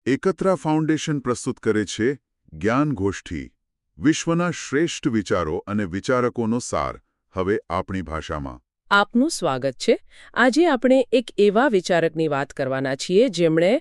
એકત્રા foundation પ્રસ્તુત કરે છે જ્ઞાન ગોષ્ઠી, વિશ્વના શ્રેષ્ઠ વિચારો અને વિચારકોનો સાર, હવે આપણી ભાષામાં. આપનું સ્વાગત છે. આજે આપણે એક એવા વિચારકની વાત કરવાના છીએ જેમણે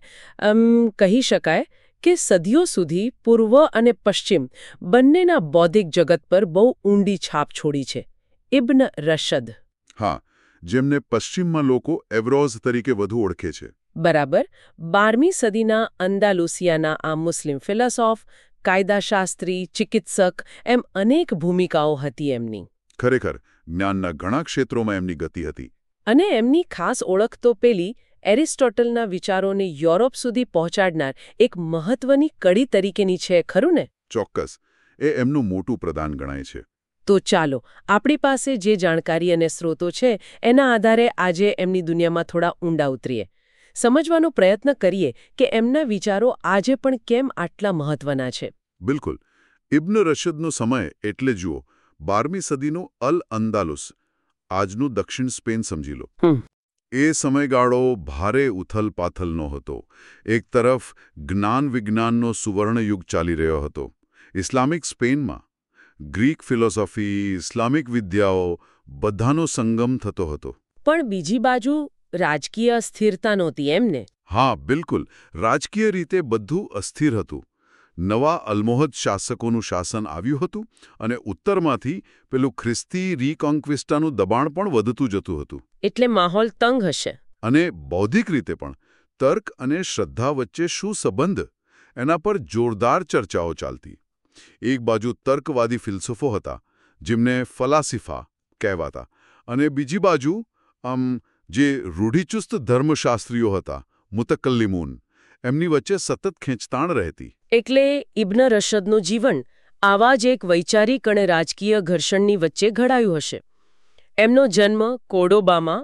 કહી શકાય કે સદીઓ સુધી પૂર્વ અને પશ્ચિમ બંનેના બૌદ્ધિક જગત પર બહુ ઊંડી છાપ છોડી છે. ઇબ્ન રશદ. હા, જેમને પશ્ચિમમાં લોકો એવરોઝ તરીકે વધુ ઓળખે છે. બરાબર. 12મી સદીના અંદાલુસિયાના આ મુસ્લિમ ફિલોસોફ, કાયદાશાસ્ત્રી, ચિકિત્સક એમ અનેક ભૂમિકાઓ હતી એમની. ખરેખર જ્ઞાનના ઘણા ક્ષેત્રોમાં એમની ગતિ હતી. અને એમની ખાસ ઓળખ તો પેલી એરિસ્ટોટલના વિચારોને યુરોપ સુધી પહોંચાડનાર એક મહત્વની કડી તરીકેની છે, ખરું ને? ચોક્કસ. એ એમનું મોટું પ્રદાન ગણાય છે. તો ચાલો આપણી પાસે જે જાણકારી અને સ્ત્રોતો છે એના આધારે આજે એમની દુનિયામાં થોડા ઊંડા ઉતરીએ. સમજવાનો પ્રયત્ન કરીએ કે એમના વિચારો આજે પણ કેમ આટલા મહત્વના છે. બિલકુલ. ઇબ્ન રશદનો સમય એટલે જુઓ 12મી સદીનું અલ અંદાલુસ, આજનું દક્ષિણ સ્પેન સમજી લો. એ સમયગાળો ભારે ઉથલપાથલનો હતો. એક તરફ જ્ઞાન વિજ્ઞાનનો સુવર્ણ યુગ ચાલી રહ્યો હતો. ઇસ્લામિક સ્પેનમાં ગ્રીક ફિલોસોફી, ઇસ્લામિક વિદ્યાઓ બધાનો સંગમ થતો હતો. પણ બીજી બાજુ રાજકીય અસ્થિરતા નહોતી એમને. હા, બિલકુલ. રાજકીય રીતે બધું અસ્થિર હતું. નવા અલમોહદ શાસકોનું શાસન આવ્યું હતું અને ઉત્તરમાંથી પેલું ખ્રિસ્તી રીકોન્ક્વિસ્ટાનું દબાણ પણ વધતું જતું હતું. એટલે માહોલ તંગ હશે. અને બૌદ્ધિક રીતે પણ તર્ક અને શ્રદ્ધા વચ્ચે શું સંબંધ, એના પર જોરદાર ચર્ચાઓ ચાલતી. એક બાજુ તર્કવાદી ફિલસૂફો હતા જેમને ફલાસિફા કહેવાતા, અને બીજી બાજુ જે રૂઢિચુસ્ત ધર્મશાસ્ત્રીઓ હતા, મુતકલ્લિમૂન, એમની વચ્ચે સતત ખેંચતાણ રહેતી. એટલે ઇબ્ન રશદનું જીવન આવા જ એક વૈચારિક અને રાજકીય ઘર્ષણની વચ્ચે ઘડાયું હશે. એમનો જન્મ કોર્ડોબામાં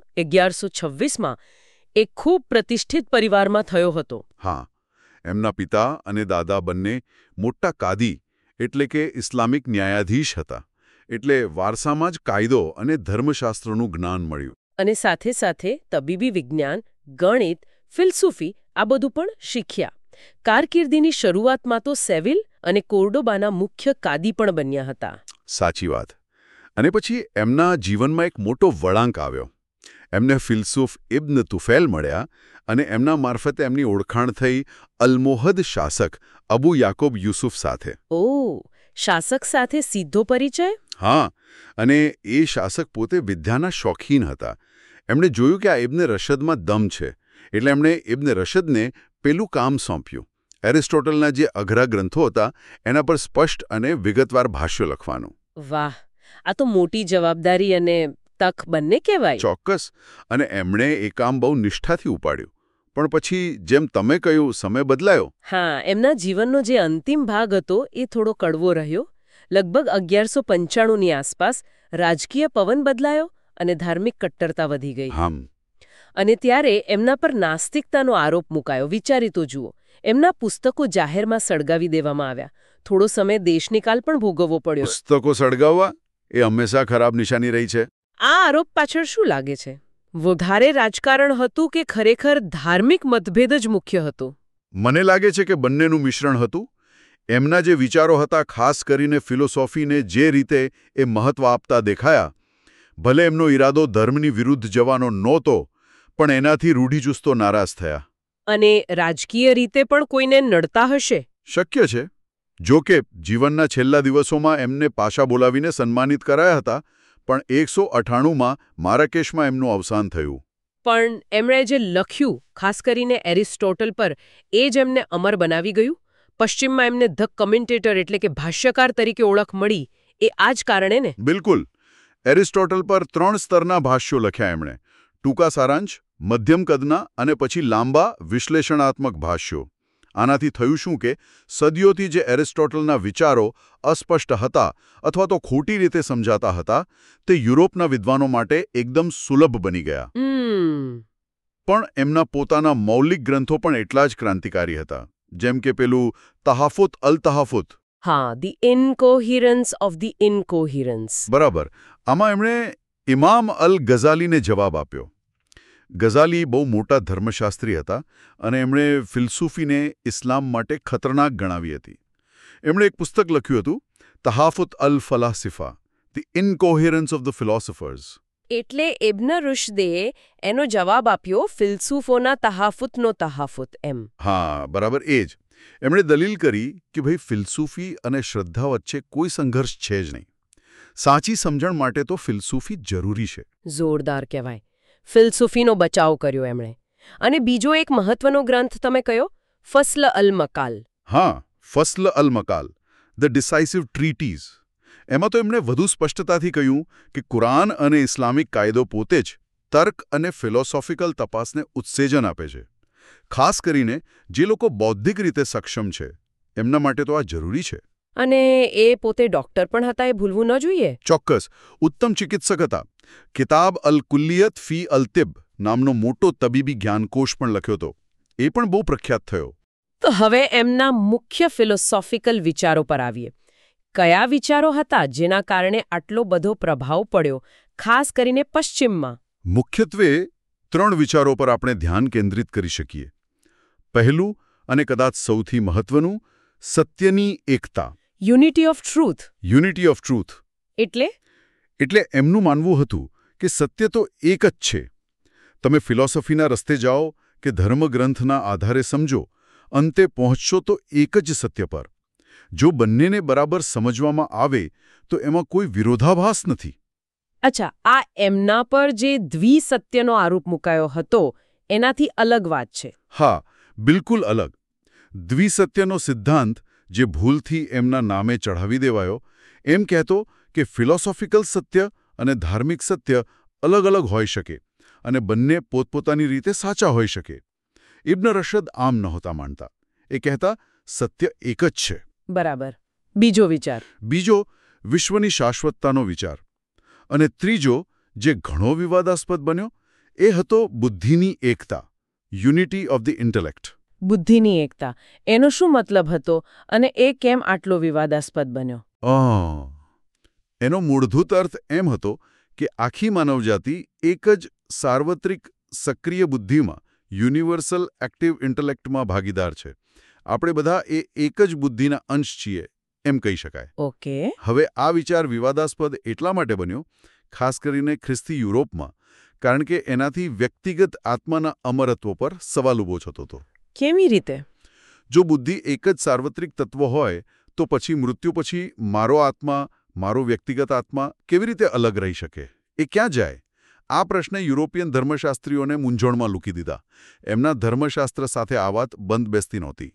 1126માં એક ખૂબ પ્રતિષ્ઠિત પરિવારમાં થયો હતો. હા, એમના પિતા અને દાદા બંને મોટા કાદી એટલે કે ઇસ્લામિક ન્યાયાધીશ હતા. એટલે વારસામાં જ કાયદો અને ધર્મશાસ્ત્રનું જ્ઞાન મળ્યું. અને સાથે સાથે તબીબી વિજ્ઞાન, ગણિત, ફિલસૂફી આ બધું પણ શીખ્યા. કારકિર્દીની શરૂઆતમાં તો સેવિલ અને કોર્ડોબાના મુખ્ય કાદી પણ બન્યા હતા. સાચી વાત. અને પછી એમના જીવનમાં એક મોટો વળાંક આવ્યો. એમને ફિલસૂફ ઇબ્ન તુફૈલ મળ્યા અને એમના મારફતે એમની ઓળખાણ થઈ અલમોહદ શાસક અબુ યાકૂબ યુસુફ સાથે. ઓહ, શાસક સાથે સીધો પરિચય? હા, અને એ શાસક પોતે વિદ્યાના શોખીન હતા. એમણે જોયું કે આ ઇબ્ન રશદમાં દમ છે, એટલે એમણે ઇબ્ન રશદને પેલું કામ સોંપ્યું. એરિસ્ટોટલના જે અઘરા ગ્રંથો હતા એના પર સ્પષ્ટ અને વિગતવાર ભાષ્યો લખવાનું. વાહ, આ તો મોટી જવાબદારી અને તક બંને કહેવાય. ચોક્કસ. અને એમણે એ કામ બહુ નિષ્ઠાથી ઉપાડ્યું. પણ પછી જેમ તમે કહ્યું, સમય બદલાયો. હા, એમના જીવનનો જે અંતિમ ભાગ હતો એ થોડો કડવો રહ્યો. લગભગ 1195ની આસપાસ રાજકીય પવન બદલાયો અને ધાર્મિક કટ્ટરતા વધી ગઈ. અને ત્યારે એમના પર નાસ્તિકતાનો આરોપ મુકાયો. વિચારી તો જુઓ, એમના પુસ્તકો જાહેરમાં સળગાવી દેવામાં આવ્યા. થોડો સમય દેશનિકાલ પણ ભોગવવો પડ્યો. પુસ્તકો સળગાવવા એ હંમેશા ખરાબ નિશાની રહી છે. આ આરોપ પાછળ શું લાગે છે? વધારે રાજકારણ હતું કે ખરેખર ધાર્મિક મતભેદ જ મુખ્ય હતો? મને લાગે છે કે બંનેનું મિશ્રણ હતું. એમના જે વિચારો હતા, ખાસ કરીને ફિલોસોફીને જે રીતે એ મહત્વ આપતા દેખાયા, ભલે એમનો ઈરાદો ધર્મની વિરુદ્ધ જવાનો નહોતો, પણ એનાથી રૂઢિચુસ્તો નારાજ થયા. અને રાજકીય રીતે પણ કોઈને નડતા હશે? શક્ય છે. જો કે જીવનના છેલ્લા દિવસોમાં એમને પાછા બોલાવીને સન્માનિત કરાયા હતા, પણ 198માં મારાકેશમાં એમનું અવસાન થયું. પણ એમણે જે લખ્યું, ખાસ કરીને એરિસ્ટોટલ પર, એ જ એમને અમર બનાવી ગયું. પશ્ચિમમાં એમને ધ કમેન્ટેટર એટલે કે ભાષ્યકાર તરીકે ઓળખ મળી, એ આ જ કારણે ને? બિલકુલ. એરિસ્ટોટલ પર 3 સ્તરના ભાષ્યો લખ્યા એમણે. ટૂંકા સારાંશ, મધ્યમ કદના અને પછી લાંબા વિશ્લેષણાત્મક ભાષ્યો. આનાથી થયું શું કે સદીઓથી જે એરિસ્ટોટલના વિચારો અસ્પષ્ટ હતા અથવા તો ખોટી રીતે સમજાતા હતા, તે યુરોપના વિદ્વાનો માટે એકદમ સુલભ બની ગયા. પણ એમના પોતાના મૌલિક ગ્રંથો પણ એટલા જ ક્રાંતિકારી હતા. જેમ કે પેલું તહાફુત અલ તહાફુત. હા, the incoherence of the incoherence. બરાબર. આમાં એમણે ઇમામ અલ ગઝાલીને જવાબ આપ્યો. ગઝાલી બહુ મોટા ધર્મશાસ્ત્રી હતા અને એમણે ફિલસૂફીને ઇસ્લામ માટે ખતરનાક ગણાવી હતી. એમણે એક પુસ્તક લખ્યું હતું, તહાફુત અલ ફલાસિફા, the incoherence of the philosophers. એટલે ઇબ્ન રુશ્દે એનો જવાબ આપ્યો ફિલસૂફોના તહાફુતનો તહાફુત એમ. હા, બરાબર એ જ. એમણે દલીલ કરી કે ભાઈ ફિલસૂફી અને શ્રદ્ધા વચ્ચે કોઈ સંઘર્ષ છે જ નહીં. સાચી સમજણ માટે તો ફિલસૂફી જરૂરી છે. જોરદાર કહેવાય. ફિલસૂફીનો બચાવ કર્યો એમણે. અને બીજો એક મહત્વનો ગ્રંથ તમે કયો, ફસ્લ અલ મકાલ. હા, ફસ્લ અલ મકાલ, ધ ડિસાઇસિવ ટ્રીટીઝ. એમાં તો એમણે વધુ સ્પષ્ટતાથી કહ્યું કે કુરાન અને ઇસ્લામિક કાયદો પોતે જ તર્ક અને ફિલોસોફિકલ તપાસને ઉત્સેજન આપે છે. ખાસ કરીને જે લોકો બૌદ્ધિક રીતે સક્ષમ છે એમના માટે તો આ જરૂરી છે. અને એ પોતે ડોક્ટર પણ હતા, એ ભૂલવું ન જોઈએ. ચોક્કસ. ઉત્તમ ચિકિત્સક હતા. કિતાબ અલ કુલ્લિયત ફી અલ તિબ નામનો મોટો તબીબી જ્ઞાનકોશ પણ લખ્યો હતો. એ પણ બહુ પ્રખ્યાત થયો. તો હવે એમના મુખ્ય ફિલોસોફિકલ વિચારો પર આવીએ. કયા વિચારો હતા જેના કારણે આટલો બધો પ્રભાવ પડ્યો, ખાસ કરીને પશ્ચિમમાં? મુખ્યત્વે 3 વિચારો પર આપણે ધ્યાન કેન્દ્રિત કરી શકીએ. પહેલું અને કદાચ સૌથી મહત્વનું, સત્યની એકતા. Unity of truth. Unity of truth. એટલે એમનું માનવું હતું કે સત્ય તો એક જ છે. તમે ફિલોસોફીના રસ્તે જાઓ કે ધર્મગ્રંથના આધારે સમજો, અંતે પહોંચશો તો એક જ સત્ય પર. જો બંનેને બરાબર સમજવામાં આવે તો એમાં કોઈ વિરોધાભાસ નથી. અચ્છા, આ એમના પર જે દ્વિસત્યનો આરોપ મુકાયો હતો એનાથી અલગ વાત છે. હા, બિલકુલ અલગ. દ્વિસત્યનો સિદ્ધાંત, જે ભૂલથી એમના નામે ચઢાવી દેવાયો, એમ કહેતો કે ફિલોસોફિકલ સત્ય અને ધાર્મિક સત્ય અલગ અલગ હોઈ શકે અને બંને પોતપોતાની રીતે સાચા હોઈ શકે. ઇબ્ન રશદ આમ નહોતા માનતા. એ કહેતા સત્ય એક જ છે. બરાબર. બીજો વિચાર? બીજો, વિશ્વની શાશ્વતતાનો વિચાર. અને ત્રીજો, જે ઘણો વિવાદાસ્પદ બન્યો, એ હતો બુદ્ધિની એકતા, યુનિટી ઓફ ધ ઇન્ટેલેક્ટ. બુદ્ધિની એકતા, એનો શું મતલબ હતો અને એ કેમ આટલો વિવાદાસ્પદ બન્યો? એનો મૂળભૂત અર્થ એમ હતો કે આખી માનવજાતિ એક જ સાર્વત્રિક સક્રિય બુદ્ધિમાં, યુનિવર્સલ એક્ટિવ ઇન્ટેલેક્ટમાં ભાગીદાર છે. આપણે બધા એક જ બુદ્ધિના અંશ છીએ એમ કહી શકાય. ઓકે. હવે આ વિચાર વિવાદાસ્પદ એટલા માટે બન્યો, ખાસ કરીને ખ્રિસ્તી યુરોપમાં, કારણ કે એનાથી વ્યક્તિગત આત્માના અમરત્વ પર સવાલ ઊભો થતો હતો. કેવી રીતે? જો બુદ્ધિ એક જ સાર્વત્રિક તત્વ હોય તો પછી મૃત્યુ પછી મારો આત્મા, મારો વ્યક્તિગત આત્મા કેવી રીતે અલગ રહી શકે? એ ક્યાં જાય? આ પ્રશ્ને યુરોપિયન ધર્મશાસ્ત્રીઓને મૂંઝવણમાં મૂકી દીધા. એમના ધર્મશાસ્ત્ર સાથે આ વાત બંધ બેસતી નહોતી.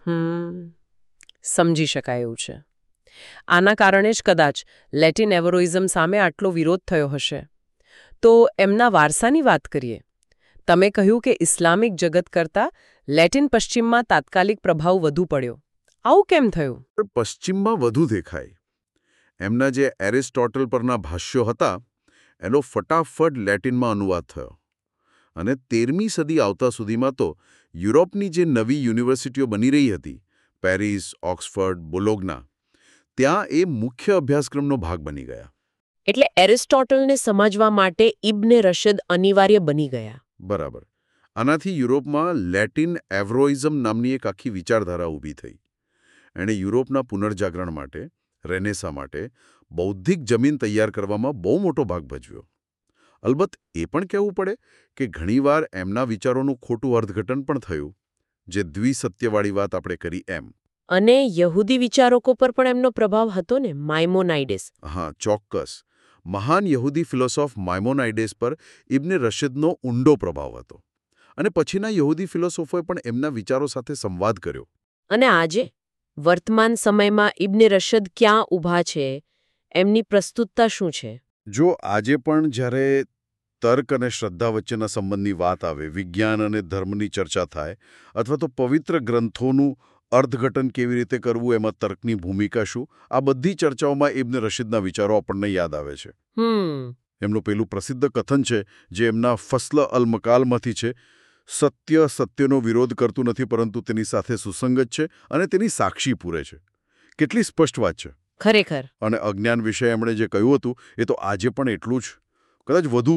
સમજી શકાય એવું છે. આના કારણે જ કદાચ લેટિન એવરોઇઝમ સામે આટલો વિરોધ થયો હશે. તો એમના વારસાની વાત કરીએ. તમે કહ્યું કે ઇસ્લામિક જગત કરતાં લેટિન પશ્ચિમમાં તાત્કાલિક પ્રભાવ વધુ પડ્યો. આવું કેમ થયું? પશ્ચિમમાં વધુ દેખાય. એમના જે એરિસ્ટોટલ પરના ભાષ્યો હતા એનો ફટાફટ લેટિનમાં અનુવાદ થયો. અને 13મી સદી આવતા સુધીમાં તો યુરોપની જે નવી યુનિવર્સિટીઓ બની રહી હતી, પેરિસ, ઓક્સફર્ડ, બોલોગ્ના, ત્યાં એ મુખ્ય અભ્યાસક્રમનો ભાગ બની ગયા. એટલે એરિસ્ટોટલને સમજવા માટે ઇબ્ન રશદ અનિવાર્ય બની ગયા. બરાબર. આનાથી યુરોપમાં લેટિન એવરોઇઝમ નામની એક આખી વિચારધારા ઊભી થઈ. એણે યુરોપના પુનર્જાગરણ માટે, રેનેસા માટે બૌદ્ધિક જમીન તૈયાર કરવામાં બહુ મોટો ભાગ ભજવ્યો. અલબત્ત એ પણ કહેવું પડે કે ઘણીવાર એમના વિચારોનું ખોટું અર્થઘટન પણ થયું, જે દ્વિસત્યવાળી વાત આપણે કરી એમ. અને યહૂદી વિચારકો પર પણ એમનો પ્રભાવ હતો ને, માઇમોનાઇડેસ. હા, ચોક્કસ. મહાન યહૂદી ફિલોસોફ માઇમોનાઇડેસ પર ઇબ્ન રશદનો ઊંડો પ્રભાવ હતો. અને પછીના યહૂદી ફિલોસોફોએ પણ એમના વિચારો સાથે સંવાદ કર્યો. અને આજે વર્તમાન સમયમાં ઇબ્ન રશદ ક્યાં ઊભા છે? એમની પ્રસ્તુતતા શું છે? જો આજે પણ જ્યારે તર્ક અને શ્રદ્ધા વચ્ચેના સંબંધની વાત આવે, વિજ્ઞાન અને ધર્મની ચર્ચા થાય, અથવા તો પવિત્ર ગ્રંથોનું અર્થઘટન કેવી રીતે કરવું, એમાં તર્કની ભૂમિકા શું, આ બધી ચર્ચાઓમાં ઇબ્ન રશદના વિચારો આપણને યાદ આવે છે. એમનું પેલું પ્રસિદ્ધ કથન છે જે એમના ફસ્લ અલ મકાલમાંથી છે, સત્ય સત્યનો વિરોધ કરતું નથી પરંતુ તેની સાથે સુસંગત છે અને તેની સાક્ષી પૂરે છે. કેટલી સ્પષ્ટ વાત છે. ખરેખર. અને અજ્ઞાન વિશે એમણે જે કહ્યું હતું એ તો આજે પણ એટલું જ, કદાચ વધુ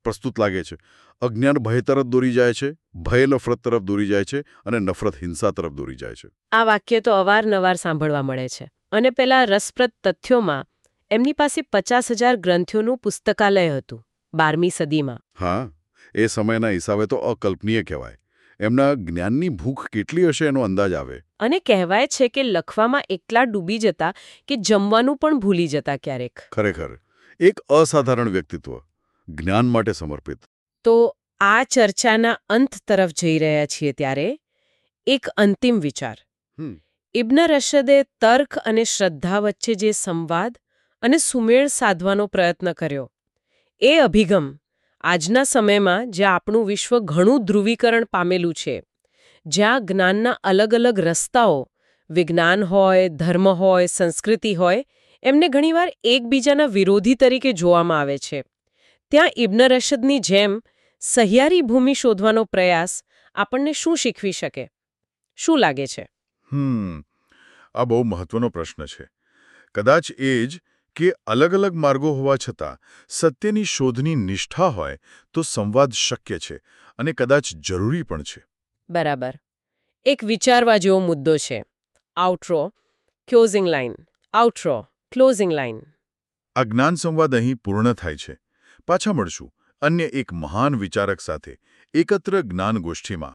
પ્રસ્તુત લાગે છે. અજ્ઞાન ભય તરફ દોરી જાય છે, ભય નફરત તરફ દોરી જાય છે અને નફરત હિંસા તરફ દોરી જાય છે. આ વાક્ય તો અવારનવાર સાંભળવા મળે છે. અને પેલા રસપ્રદ તથ્યોમાં એમની પાસે 50,000 ગ્રંથોનું પુસ્તકાલય હતું 12મી સદીમાં. હા, એ સમયના હિસાબે તો અકલ્પનીય કહેવાય. એમના જ્ઞાનની ભૂખ કેટલી હશે એનો અંદાજ આવે. અને કહેવાય છે કે લખવામાં એટલા ડૂબી જતા કે જમવાનું પણ ભૂલી જતા ક્યારેક. ખરેખર એક અસાધારણ વ્યક્તિત્વ, જ્ઞાન માટે સમર્પિત. તો આ ચર્ચાના અંત તરફ જઈ રહ્યા છીએ ત્યારે એક અંતિમ વિચાર. ઇબ્ન રશદે તર્ક અને શ્રદ્ધા વચ્ચે જે સંવાદ અને સુમેળ સાધવાનો પ્રયત્ન કર્યો, એ અભિગમ આજના સમયમાં જ્યાં આપણું વિશ્વ ઘણું ધ્રુવીકરણ પામેલું છે, જ્યાં જ્ઞાનના અલગ અલગ રસ્તાઓ, વિજ્ઞાન હોય, ધર્મ હોય, સંસ્કૃતિ હોય, એમને ઘણીવાર એકબીજાના વિરોધી તરીકે જોવામાં આવે છે, ત્યાં ઇબ્ન રશદની જેમ સહિયારી ભૂમિ શોધવાનો પ્રયાસ આપણને શું શીખવી શકે? શું લાગે છે? આ બહુ મહત્વનો પ્રશ્ન છે. કદાચ એ જ કે અલગ અલગ માર્ગો હોવા છતાં સત્યની શોધની નિષ્ઠા હોય તો સંવાદ શક્ય છે અને કદાચ જરૂરી પણ છે. બરાબર. એક વિચારવા જેવો મુદ્દો છે. Outro, closing line. Outro, closing line. આ જ્ઞાન સંવાદ અહીં પૂર્ણ થાય છે. પાછા મળશું અન્ય એક મહાન વિચારક સાથે એકત્ર જ્ઞાન ગોષ્ઠીમાં.